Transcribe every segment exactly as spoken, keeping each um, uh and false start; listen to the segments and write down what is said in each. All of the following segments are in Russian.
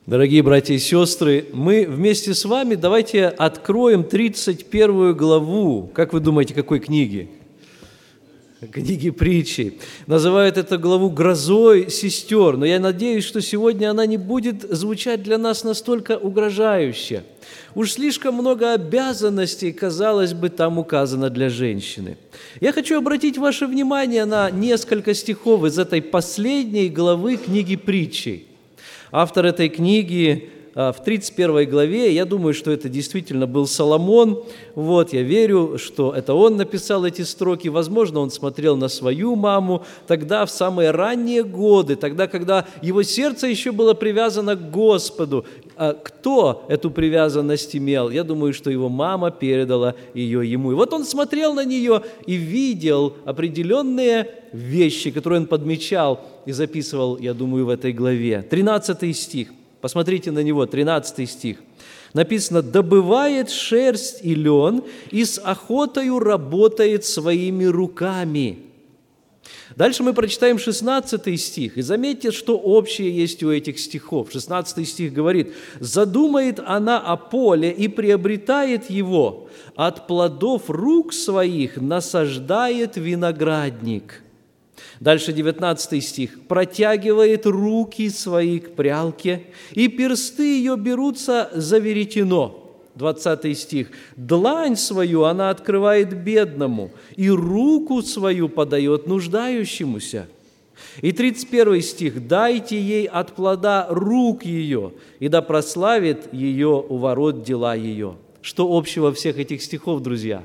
Дорогие братья и сестры, мы вместе с вами давайте откроем тридцать первую главу. Как вы думаете, какой книги? Книги притчи. Называют эту главу «Грозой сестер», но я надеюсь, что сегодня она не будет звучать для нас настолько угрожающе. Уж слишком много обязанностей, казалось бы, там указано для женщины. Я хочу обратить ваше внимание на несколько стихов из этой последней главы книги притчи. Автор этой книги в тридцать первой главе, я думаю, что это действительно был Соломон. Вот, я верю, что это он написал эти строки. Возможно, он смотрел на свою маму тогда, в самые ранние годы, тогда, когда его сердце еще было привязано к Господу. А кто эту привязанность имел? Я думаю, что его мама передала ее ему. И вот он смотрел на нее и видел определенные вещи, которые он подмечал и записывал, я думаю, в этой главе. тринадцатый стих. Посмотрите на него, тринадцатый стих. Написано: «Добывает шерсть и лен, и с охотою работает своими руками». Дальше мы прочитаем шестнадцатый стих. И заметьте, что общее есть у этих стихов. шестнадцатый стих говорит: «Задумает она о поле и приобретает его, от плодов рук своих насаждает виноградник». Дальше девятнадцатый стих. «Протягивает руки свои к прялке, и персты ее берутся за веретено». двадцатый стих. «Длань свою она открывает бедному, и руку свою подает нуждающемуся». И тридцать первый стих. «Дайте ей от плода рук ее, и да прославит ее у ворот дела ее». Что общего всех этих стихов, друзья?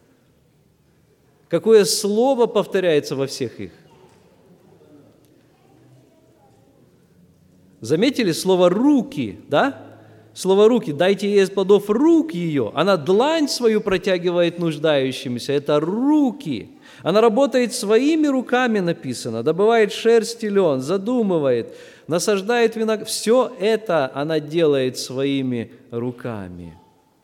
Какое слово повторяется во всех их? Заметили слово «руки», да? Слово «руки». «Дайте ей из плодов рук ее». Она длань свою протягивает нуждающимся. Это руки. Она работает своими руками, написано. Добывает шерсть и лен, задумывает, насаждает виноград. Все это она делает своими руками.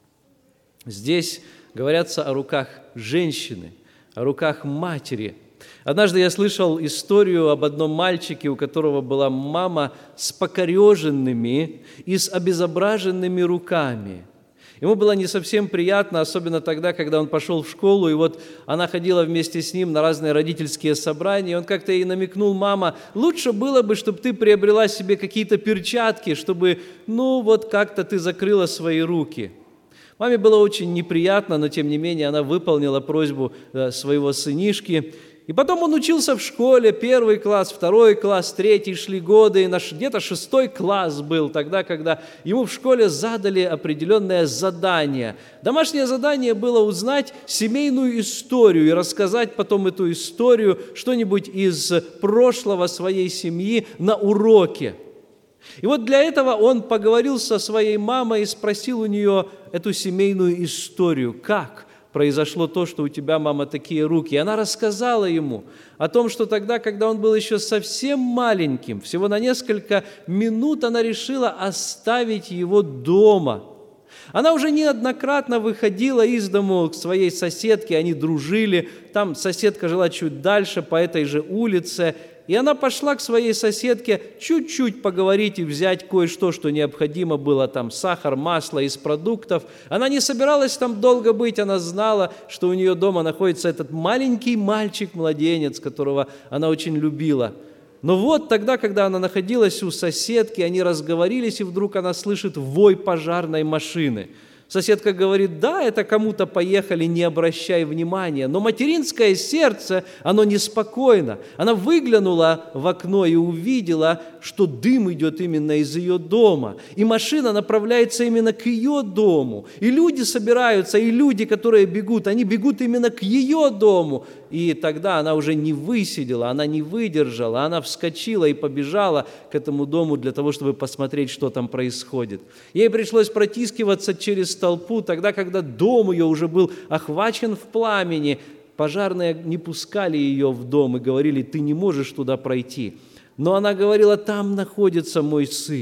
Здесь говорятся о руках женщины, о руках матери. Однажды я слышал историю об одном мальчике, у которого была мама с покореженными и с обезображенными руками. Ему было не совсем приятно, особенно тогда, когда он пошел в школу, и вот она ходила вместе с ним на разные родительские собрания, и он как-то ей намекнул: «Мама, лучше было бы, чтобы ты приобрела себе какие-то перчатки, чтобы, ну, вот как-то ты закрыла свои руки». Маме было очень неприятно, но тем не менее она выполнила просьбу своего сынишки. И потом он учился в школе, первый класс, второй класс, третий шли годы, и где-то шестой класс был тогда, когда ему в школе задали определенное задание. Домашнее задание было узнать семейную историю и рассказать потом эту историю, что-нибудь из прошлого своей семьи на уроке. И вот для этого он поговорил со своей мамой и спросил у нее эту семейную историю. Как произошло то, что у тебя, мама, такие руки? И она рассказала ему о том, что тогда, когда он был еще совсем маленьким, всего на несколько минут она решила оставить его дома. Она уже неоднократно выходила из дому к своей соседке, они дружили, там соседка жила чуть дальше, по этой же улице, и она пошла к своей соседке чуть-чуть поговорить и взять кое-что, что необходимо было, там сахар, масло из продуктов. Она не собиралась там долго быть, она знала, что у нее дома находится этот маленький мальчик-младенец, которого она очень любила. Но вот тогда, когда она находилась у соседки, они разговорились, и вдруг она слышит вой пожарной машины. Соседка говорит: «Да, это кому-то поехали, не обращай внимания». Но материнское сердце, оно неспокойно. Она выглянула в окно и увидела, что дым идет именно из ее дома. И машина направляется именно к ее дому. И люди собираются, и люди, которые бегут, они бегут именно к ее дому. И тогда она уже не высидела, она не выдержала, она вскочила и побежала к этому дому для того, чтобы посмотреть, что там происходит. Ей пришлось протискиваться через толпу, тогда, когда дом ее уже был охвачен в пламени. Пожарные не пускали ее в дом и говорили: «Ты не можешь туда пройти». Но она говорила: «Там находится мой сын,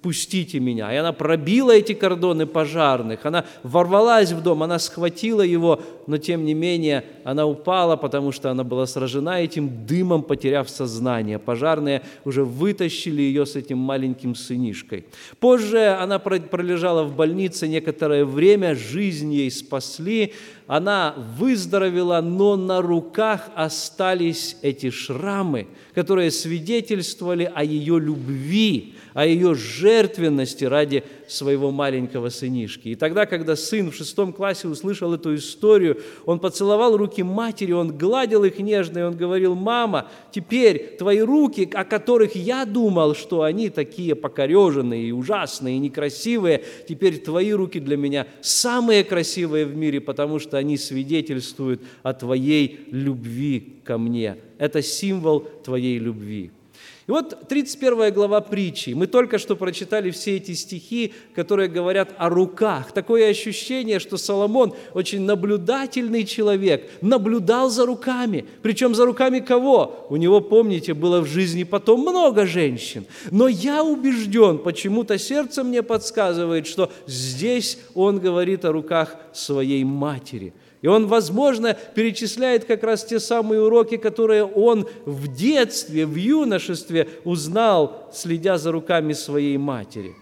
пустите меня. И она пробила эти кордоны пожарных, она ворвалась в дом, она схватила его, но тем не менее она упала, потому что она была сражена этим дымом, потеряв сознание. Пожарные уже вытащили ее с этим маленьким сынишкой. Позже она пролежала в больнице некоторое время, жизнь ей спасли, она выздоровела, но на руках остались эти шрамы, которые свидетельствовали о ее любви, о ее жертвенности ради своего маленького сынишки. И тогда, когда сын в шестом классе услышал эту историю, он поцеловал руки матери, он гладил их нежно, и он говорил: «Мама, теперь твои руки, о которых я думал, что они такие покореженные и ужасные, и некрасивые, теперь твои руки для меня самые красивые в мире, потому что они свидетельствуют о твоей любви ко мне. Это символ твоей любви». И вот тридцать первая глава притчи. Мы только что прочитали все эти стихи, которые говорят о руках. Такое ощущение, что Соломон, очень наблюдательный человек, наблюдал за руками. Причем за руками кого? У него, помните, было в жизни потом много женщин. Но я убежден, почему-то сердце мне подсказывает, что здесь он говорит о руках своей матери. И он, возможно, перечисляет как раз те самые уроки, которые он в детстве, в юношестве узнал, следя за руками своей матери.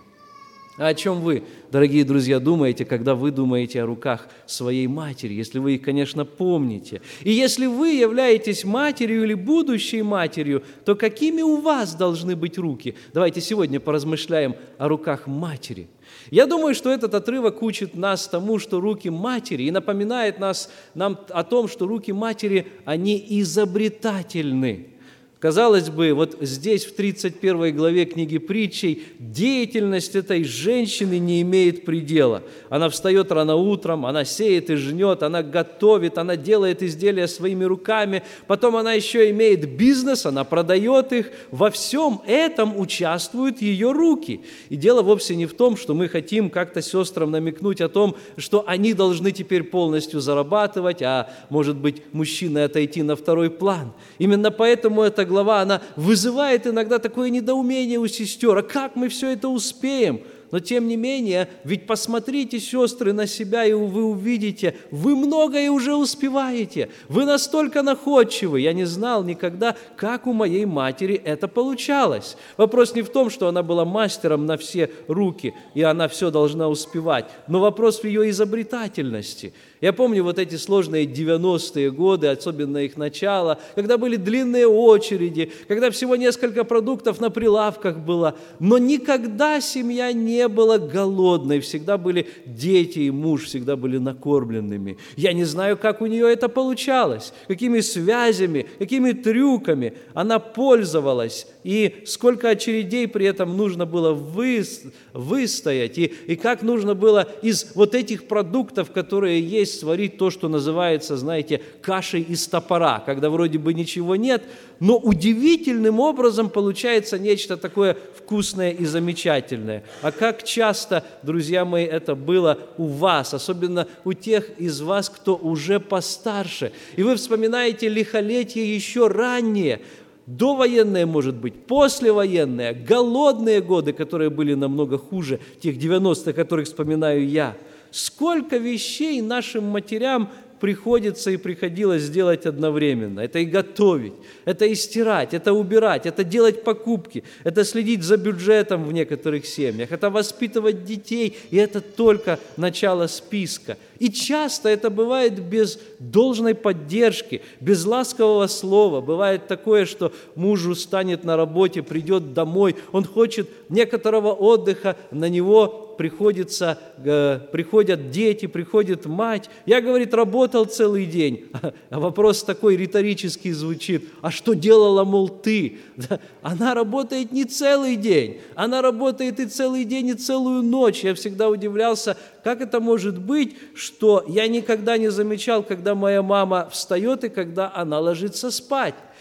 А о чем вы, дорогие друзья, думаете, когда вы думаете о руках своей матери, если вы их, конечно, помните? И если вы являетесь матерью или будущей матерью, то какими у вас должны быть руки? Давайте сегодня поразмышляем о руках матери. Я думаю, что этот отрывок учит нас тому, что руки матери, и напоминает нас, нам о том, что руки матери, они изобретательны. Казалось бы, вот здесь, в тридцать первой главе книги Притчей, деятельность этой женщины не имеет предела. Она встает рано утром, она сеет и жнет, она готовит, она делает изделия своими руками, потом она еще имеет бизнес, она продает их. Во всем этом участвуют ее руки. И дело вовсе не в том, что мы хотим как-то сестрам намекнуть о том, что они должны теперь полностью зарабатывать, а, может быть, мужчины отойти на второй план. Именно поэтому эта глава, она вызывает иногда такое недоумение у сестер. А как мы все это успеем? Но тем не менее, ведь посмотрите, сестры, на себя, и вы увидите, вы многое уже успеваете. Вы настолько находчивы. Я не знал никогда, как у моей матери это получалось. Вопрос не в том, что она была мастером на все руки, и она все должна успевать, но вопрос в ее изобретательности. Я помню вот эти сложные девяностые годы, особенно их начало, когда были длинные очереди, когда всего несколько продуктов на прилавках было, но никогда семья не была голодной, всегда были дети и муж, всегда были накормленными. Я не знаю, как у нее это получалось, какими связями, какими трюками она пользовалась, и сколько очередей при этом нужно было вы, выстоять, и, и как нужно было из вот этих продуктов, которые есть, сварить то, что называется, знаете, кашей из топора, когда вроде бы ничего нет, но удивительным образом получается нечто такое вкусное и замечательное. А как часто, друзья мои, это было у вас, особенно у тех из вас, кто уже постарше, и вы вспоминаете лихолетие еще раннее, довоенное, может быть, послевоенное, голодные годы, которые были намного хуже тех девяностых, которых вспоминаю я. Сколько вещей нашим матерям приходится и приходилось сделать одновременно. Это и готовить, это и стирать, это убирать, это делать покупки, это следить за бюджетом в некоторых семьях, это воспитывать детей, и это только начало списка. И часто это бывает без должной поддержки, без ласкового слова. Бывает такое, что муж устанет на работе, придет домой, он хочет некоторого отдыха, на него приходится, э, приходят дети, приходит мать. Я, говорит, работал целый день. А вопрос такой риторический звучит: а что делала, мол, ты? Да, она работает не целый день, она работает и целый день, и целую ночь. Я всегда удивлялся, как это может быть, что я никогда не замечал, когда моя мама встает и когда она ложится спать.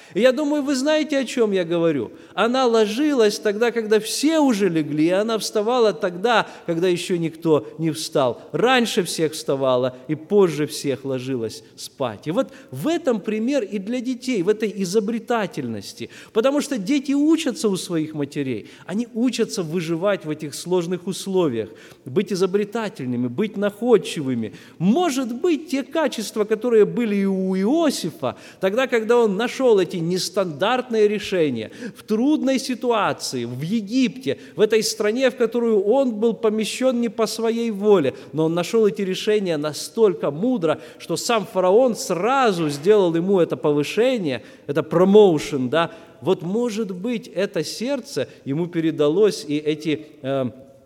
И я думаю, вы знаете, о чем я говорю. Она ложилась тогда, когда все уже легли, и она вставала тогда, когда еще никто не встал. Раньше всех вставала и позже всех ложилась спать. И вот в этом пример и для детей, в этой изобретательности. Потому что дети учатся у своих матерей, они учатся выживать в этих сложных условиях, быть изобретательными, быть находчивыми. Может быть, те качества, которые были и у Иосифа, тогда, когда он нашел эти нестандартные решения в трудной ситуации, в Египте, в этой стране, в которую он был помещен не по своей воле, но он нашел эти решения настолько мудро, что сам фараон сразу сделал ему это повышение, это промоушен, да. Вот, может быть, это сердце ему передалось, и эти э,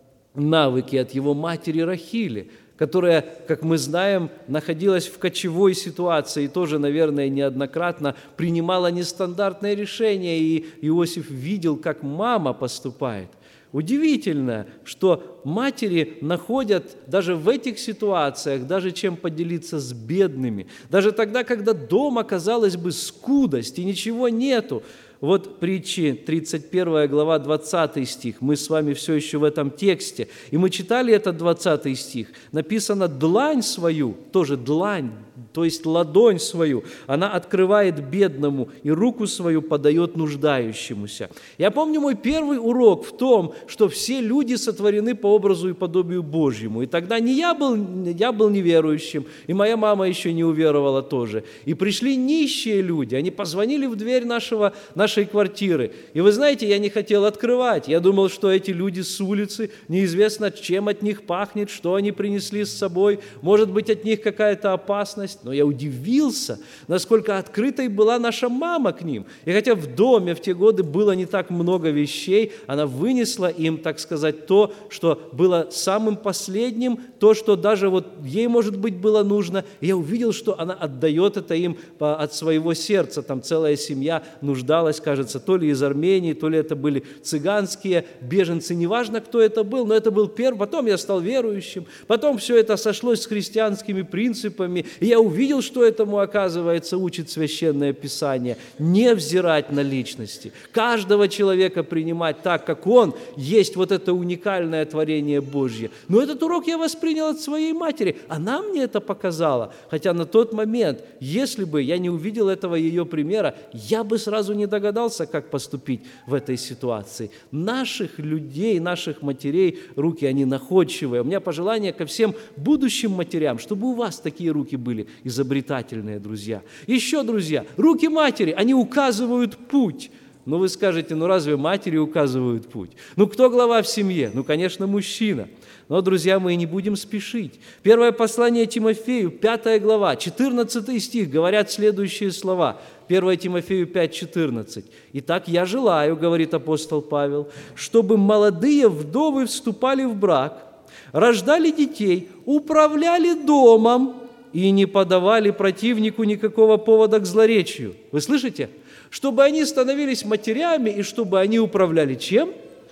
навыки от его матери Рахили, которая, как мы знаем, находилась в кочевой ситуации и тоже, наверное, неоднократно принимала нестандартные решения, и Иосиф видел, как мама поступает. Удивительно, что матери находят даже в этих ситуациях, даже чем поделиться с бедными, даже тогда, когда дома, казалось бы, скудость и ничего нету. Вот притчи, тридцать первая глава, двадцатый стих. Мы с вами все еще в этом тексте. И мы читали этот двадцатый стих. Написано «длань свою», тоже длань, то есть ладонь свою, она открывает бедному и руку свою подает нуждающемуся. Я помню мой первый урок в том, что все люди сотворены по образу и подобию Божьему. И тогда не я был, я был неверующим, и моя мама еще не уверовала тоже. И пришли нищие люди, они позвонили в дверь нашего, нашей квартиры. И вы знаете, я не хотел открывать. Я думал, что эти люди с улицы, неизвестно, чем от них пахнет, что они принесли с собой, может быть, от них какая-то опасность. Но я удивился, насколько открытой была наша мама к ним. И хотя в доме в те годы было не так много вещей, она вынесла им, так сказать, то, что было самым последним, то, что даже вот ей, может быть, было нужно. И я увидел, что она отдает это им от своего сердца. Там целая семья нуждалась, кажется, то ли из Армении, то ли это были цыганские беженцы. Неважно, кто это был, но это был первый. Потом я стал верующим. Потом все это сошлось с христианскими принципами. И я увидел, что этому, оказывается, учит Священное Писание. Не взирать на личности. Каждого человека принимать так, как он, есть вот это уникальное творение Божье. Но этот урок я воспринял от своей матери. Она мне это показала. Хотя на тот момент, если бы я не увидел этого ее примера, я бы сразу не догадался, как поступить в этой ситуации. Наших людей, наших матерей, руки, они находчивые. У меня пожелание ко всем будущим матерям, чтобы у вас такие руки были изобретательные, друзья. Еще, друзья, руки матери, они указывают путь. Ну, вы скажете, ну разве матери указывают путь? Ну, кто глава в семье? Ну, конечно, мужчина. Но, друзья, мы не будем спешить. Первое послание Тимофею, пятая глава, четырнадцатый стих, говорят следующие слова. первое Тимофею пять, четырнадцать. «Итак, я желаю, — говорит апостол Павел, — чтобы молодые вдовы вступали в брак, рождали детей, управляли домом и не подавали противнику никакого повода к злоречию». Вы слышите? Чтобы они становились матерями и чтобы они управляли чем?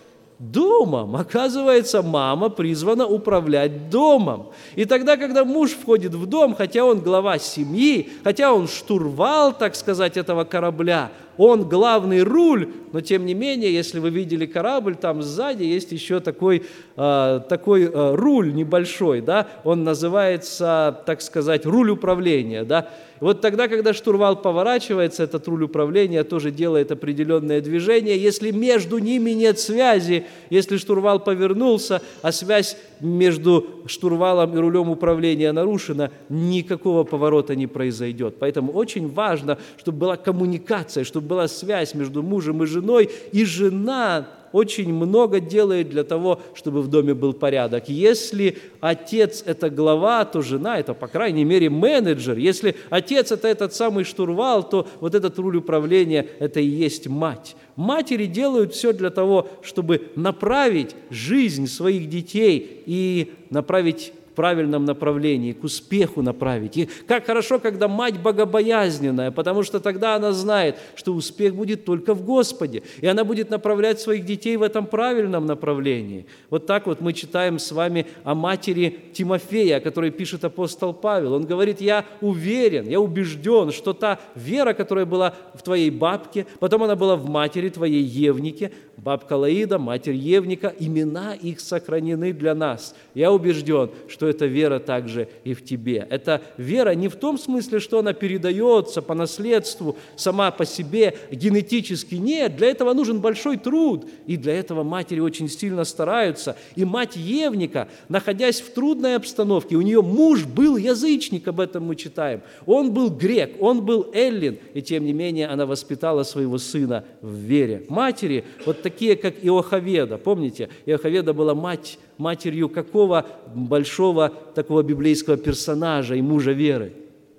Домом. Оказывается, мама призвана управлять домом. И тогда, когда муж входит в дом, хотя он глава семьи, хотя он штурвал, так сказать, этого корабля, он главный руль, но тем не менее, если вы видели корабль, там сзади есть еще такой, э, такой э, руль небольшой, да? Он называется, так сказать, руль управления. Да? И вот тогда, когда штурвал поворачивается, этот руль управления тоже делает определенное движение. Если между ними нет связи, если штурвал повернулся, а связь между штурвалом и рулем управления нарушена, никакого поворота не произойдет. Поэтому очень важно, чтобы была коммуникация, чтобы была связь между мужем и женой, и жена очень много делает для того, чтобы в доме был порядок. Если отец – это глава, то жена – это, по крайней мере, менеджер. Если отец – это этот самый штурвал, то вот этот руль управления – это и есть мать. Матери делают все для того, чтобы направить жизнь своих детей и направить к правильном направлении, к успеху направить. И как хорошо, когда мать богобоязненная, потому что тогда она знает, что успех будет только в Господе, и она будет направлять своих детей в этом правильном направлении. Вот так вот мы читаем с вами о матери Тимофея, о которой пишет апостол Павел. Он говорит: «Я уверен, я убежден, что та вера, которая была в твоей бабке, потом она была в матери твоей Евнике, бабка Лаида, матерь Евника, имена их сохранены для нас. Я убежден, что эта вера также и в тебе». Эта вера не в том смысле, что она передается по наследству сама по себе генетически. Нет, для этого нужен большой труд, и для этого матери очень сильно стараются. И мать Евника, находясь в трудной обстановке, у нее муж был язычник, об этом мы читаем. Он был грек, он был эллин, и тем не менее она воспитала своего сына в вере. Матери, вот такие, как Иохаведа, помните, Иохаведа была мать, матерью какого большого такого библейского персонажа и мужа веры?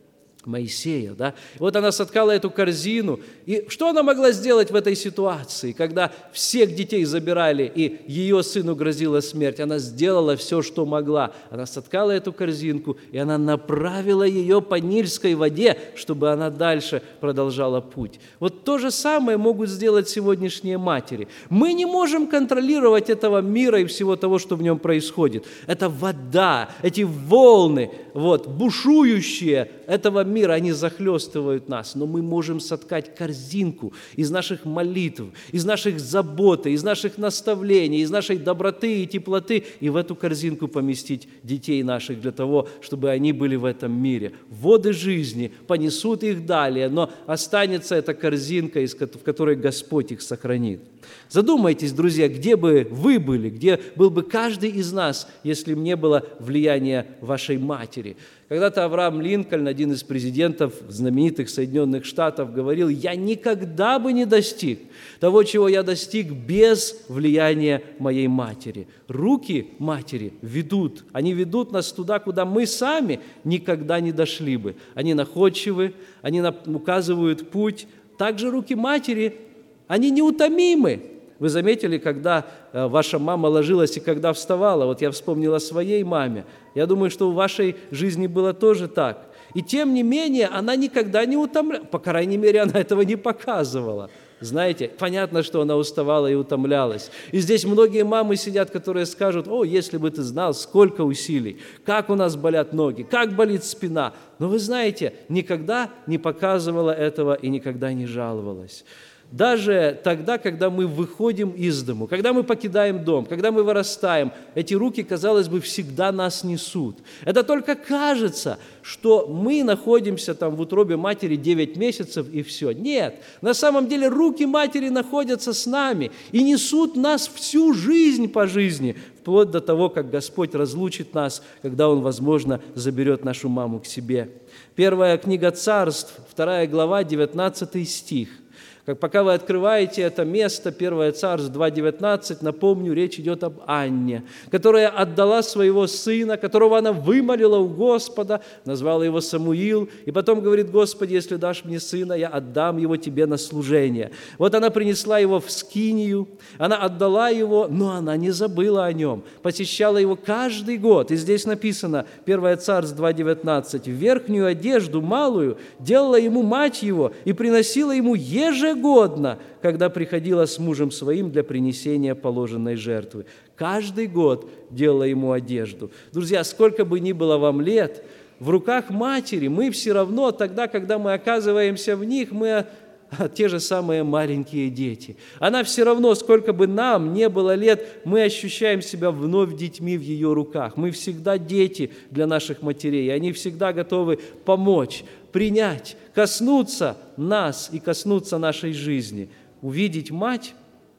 Моисея, да? Вот она соткала эту корзину, и что она могла сделать в этой ситуации, когда всех детей забирали, и ее сыну грозила смерть? Она сделала все, что могла. Она соткала эту корзинку, и она направила ее по Нильской воде, чтобы она дальше продолжала путь. Вот то же самое могут сделать сегодняшние матери. Мы не можем контролировать этого мира и всего того, что в нем происходит. Это вода, эти волны, вот, бушующие этого мира, они захлестывают нас, но мы можем соткать корзинку из наших молитв, из наших забот, из наших наставлений, из нашей доброты и теплоты, и в эту корзинку поместить детей наших для того, чтобы они были в этом мире. Воды жизни понесут их далее, но останется эта корзинка, в которой Господь их сохранит. Задумайтесь, друзья, где бы вы были, где был бы каждый из нас, если бы не было влияния вашей матери. Когда-то Авраам Линкольн, один из президентов знаменитых Соединенных Штатов, говорил: «Я никогда бы не достиг того, чего я достиг без влияния моей матери». Руки матери ведут, они ведут нас туда, куда мы сами никогда не дошли бы. Они находчивы, они указывают путь. Также руки матери, они неутомимы. Вы заметили, когда ваша мама ложилась и когда вставала? Вот я вспомнил о своей маме. Я думаю, что в вашей жизни было тоже так. И тем не менее, она никогда не утомлялась. По крайней мере, она этого не показывала. Знаете, понятно, что она уставала и утомлялась. И здесь многие мамы сидят, которые скажут: «О, если бы ты знал, сколько усилий, как у нас болят ноги, как болит спина». Но вы знаете, никогда не показывала этого и никогда не жаловалась. Даже тогда, когда мы выходим из дому, когда мы покидаем дом, когда мы вырастаем, эти руки, казалось бы, всегда нас несут. Это только кажется, что мы находимся там в утробе матери девять месяцев и все. Нет, на самом деле руки матери находятся с нами и несут нас всю жизнь по жизни, вплоть до того, как Господь разлучит нас, когда Он, возможно, заберет нашу маму к себе. Первая книга Царств, вторая глава, девятнадцатый стих. Как пока вы открываете это место, первое Царств два девятнадцать, напомню, речь идет об Анне, которая отдала своего сына, которого она вымолила у Господа, назвала его Самуил, и потом говорит: «Господи, если дашь мне сына, я отдам его тебе на служение». Вот она принесла его в скинию, она отдала его, но она не забыла о нем, посещала его каждый год. И здесь написано, первое Царств два девятнадцать, «Верхнюю одежду малую делала ему мать его и приносила ему ежегодно, Ежегодно, когда приходила с мужем своим для принесения положенной жертвы». Каждый год делала ему одежду. Друзья, сколько бы ни было вам лет, в руках матери мы все равно тогда, когда мы оказываемся в них, мы те же самые маленькие дети. Она все равно, сколько бы нам не было лет, мы ощущаем себя вновь детьми в ее руках. Мы всегда дети для наших матерей. Они всегда готовы помочь, принять, коснуться нас и коснуться нашей жизни. Увидеть мать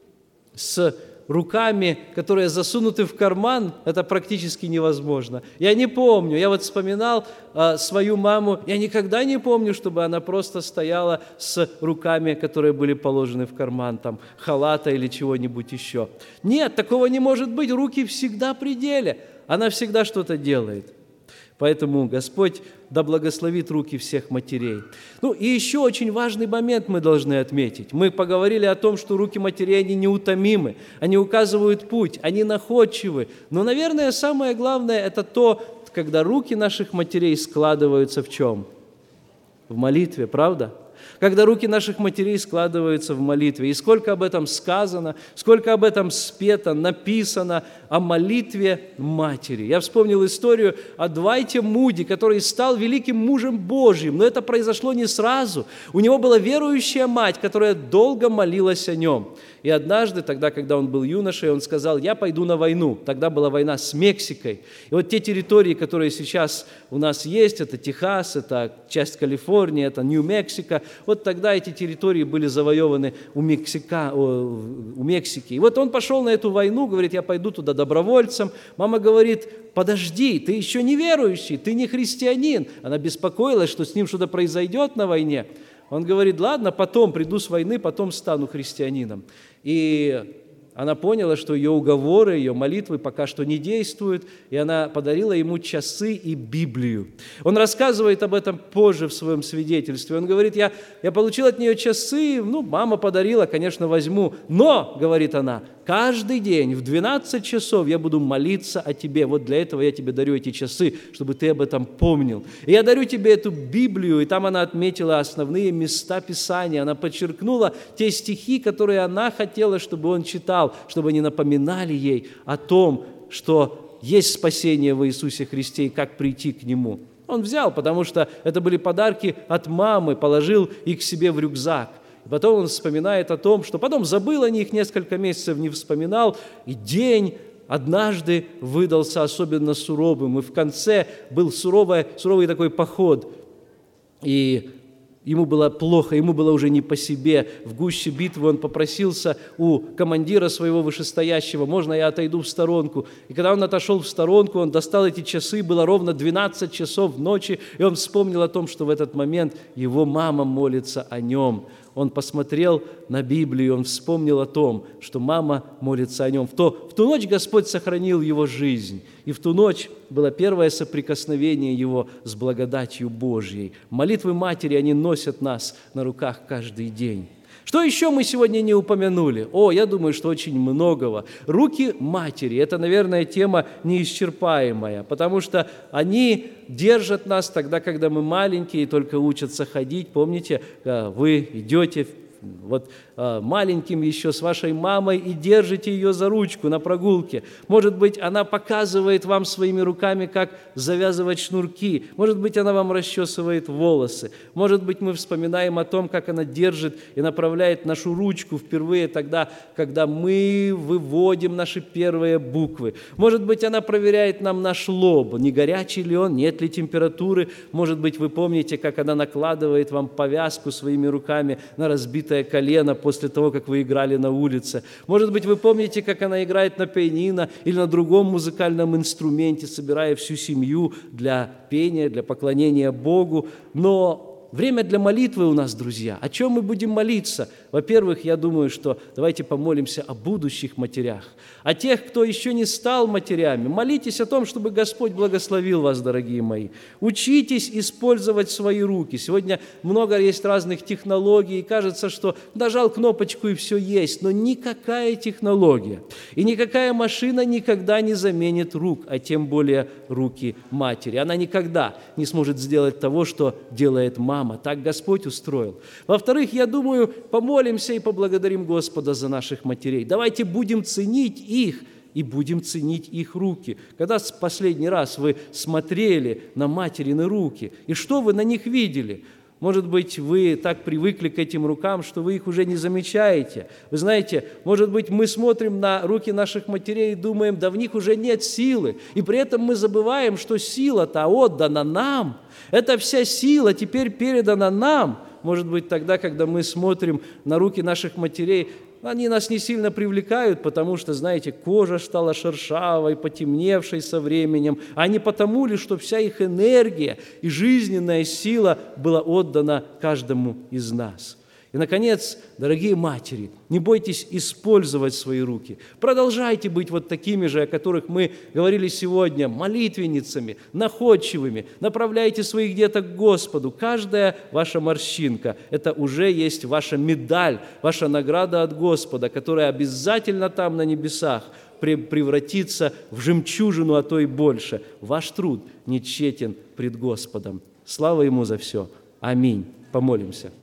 с руками, которые засунуты в карман, это практически невозможно. Я не помню, я вот вспоминал а, свою маму, я никогда не помню, чтобы она просто стояла с руками, которые были положены в карман, там, халата или чего-нибудь еще. Нет, такого не может быть, руки всегда при деле, она всегда что-то делает. Поэтому Господь да благословит руки всех матерей. Ну и еще очень важный момент мы должны отметить. Мы поговорили о том, что руки матерей, они неутомимы, они указывают путь, они находчивы. Но, наверное, самое главное – это то, когда руки наших матерей складываются в чем? В молитве, правда? Когда руки наших матерей складываются в молитве. И сколько об этом сказано, сколько об этом спето, написано, о молитве матери. Я вспомнил историю о Двайте Муди, который стал великим мужем Божьим. Но это произошло не сразу. У него была верующая мать, которая долго молилась о нем. И однажды, тогда, когда он был юношей, он сказал: я пойду на войну. Тогда была война с Мексикой. И вот те территории, которые сейчас у нас есть, это Техас, это часть Калифорнии, это Нью-Мексико. Вот тогда эти территории были завоеваны у, Мексика, у Мексики. И вот он пошел на эту войну, говорит: я пойду туда добровольцем. Мама говорит: подожди, ты еще не верующий, ты не христианин. Она беспокоилась, что с ним что-то произойдет на войне. Он говорит: ладно, потом приду с войны, потом стану христианином. И она поняла, что ее уговоры, ее молитвы пока что не действуют, и она подарила ему часы и Библию. Он рассказывает об этом позже в своем свидетельстве. Он говорит: я, я получил от нее часы, ну, мама подарила, конечно, возьму. Но, говорит она, каждый день в двенадцать часов я буду молиться о тебе. Вот для этого я тебе дарю эти часы, чтобы ты об этом помнил. И я дарю тебе эту Библию, и там она отметила основные места Писания. Она подчеркнула те стихи, которые она хотела, чтобы он читал, чтобы они напоминали ей о том, что есть спасение в Иисусе Христе и как прийти к Нему. Он взял, потому что это были подарки от мамы, положил их к себе в рюкзак. И потом он вспоминает о том, что потом забыл о них, несколько месяцев не вспоминал, и день однажды выдался особенно суровым, и в конце был суровый, суровый такой поход, и ему было плохо, ему было уже не по себе. В гуще битвы он попросился у командира своего вышестоящего: можно я отойду в сторонку? И когда он отошел в сторонку, он достал эти часы, было ровно двенадцать часов ночи, и он вспомнил о том, что в этот момент его мама молится о нем. Он посмотрел на Библию, он вспомнил о том, что мама молится о нем. В, то, в ту ночь Господь сохранил его жизнь, и в ту ночь было первое соприкосновение его с благодатью Божьей. Молитвы матери, они носят нас на руках каждый день. Что еще мы сегодня не упомянули? О, я думаю, что очень многого. Руки матери – это, наверное, тема неисчерпаемая, потому что они держат нас тогда, когда мы маленькие и только учатся ходить. Помните, вы идете вот маленьким еще с вашей мамой и держите ее за ручку на прогулке. Может быть, она показывает вам своими руками, как завязывать шнурки. Может быть, она вам расчесывает волосы. Может быть, мы вспоминаем о том, как она держит и направляет нашу ручку впервые тогда, когда мы выводим наши первые буквы. Может быть, она проверяет нам наш лоб, не горячий ли он, нет ли температуры. Может быть, вы помните, как она накладывает вам повязку своими руками на разбитое колено после того, как вы играли на улице. Может быть, вы помните, как она играет на пианино или на другом музыкальном инструменте, собирая всю семью для пения, для поклонения Богу. Но время для молитвы у нас, друзья. О чем мы будем молиться? Во-первых, я думаю, что давайте помолимся о будущих матерях, о тех, кто еще не стал матерями. Молитесь о том, чтобы Господь благословил вас, дорогие мои. Учитесь использовать свои руки. Сегодня много есть разных технологий, и кажется, что нажал кнопочку и все есть, но никакая технология и никакая машина никогда не заменит рук, а тем более руки матери. Она никогда не сможет сделать того, что делает мама. Так Господь устроил. Во-вторых, я думаю, помолимся и поблагодарим Господа за наших матерей. Давайте будем ценить их и будем ценить их руки. Когда в последний раз вы смотрели на материны руки, и что вы на них видели? Может быть, вы так привыкли к этим рукам, что вы их уже не замечаете. Вы знаете, может быть, мы смотрим на руки наших матерей и думаем, да в них уже нет силы. И при этом мы забываем, что сила-то отдана нам. Эта вся сила теперь передана нам. Может быть, тогда, когда мы смотрим на руки наших матерей, они нас не сильно привлекают, потому что, знаете, кожа стала шершавой, потемневшей со временем, а не потому ли, что вся их энергия и жизненная сила была отдана каждому из нас. И, наконец, дорогие матери, не бойтесь использовать свои руки. Продолжайте быть вот такими же, о которых мы говорили сегодня, молитвенницами, находчивыми. Направляйте своих деток к Господу. Каждая ваша морщинка – это уже есть ваша медаль, ваша награда от Господа, которая обязательно там на небесах превратиться в жемчужину, а то и больше. Ваш труд не тщетен пред Господом. Слава Ему за все. Аминь. Помолимся.